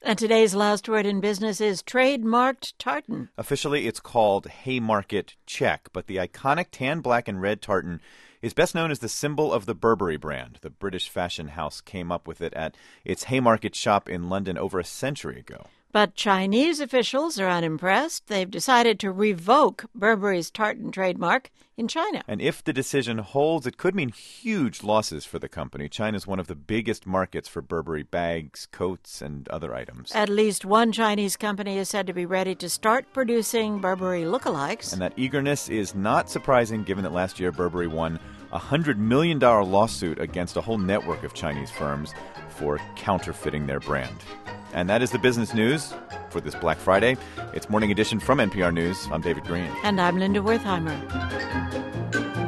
And today's last word in business is trademarked tartan. Officially, it's called Haymarket Check, but the iconic tan, black, and red tartan is best known as the symbol of the Burberry brand. The British fashion house came up with it at its Haymarket shop in London over a century ago. But Chinese officials are unimpressed. They've decided to revoke Burberry's tartan trademark in China. And if the decision holds, it could mean huge losses for the company. China's one of the biggest markets for Burberry bags, coats, and other items. At least one Chinese company is said to be ready to start producing Burberry lookalikes. And that eagerness is not surprising given that last year Burberry won a $100 million lawsuit against a whole network of Chinese firms for counterfeiting their brand. And that is the business news for this Black Friday. It's Morning Edition from NPR News. I'm David Green. And I'm Linda Wertheimer.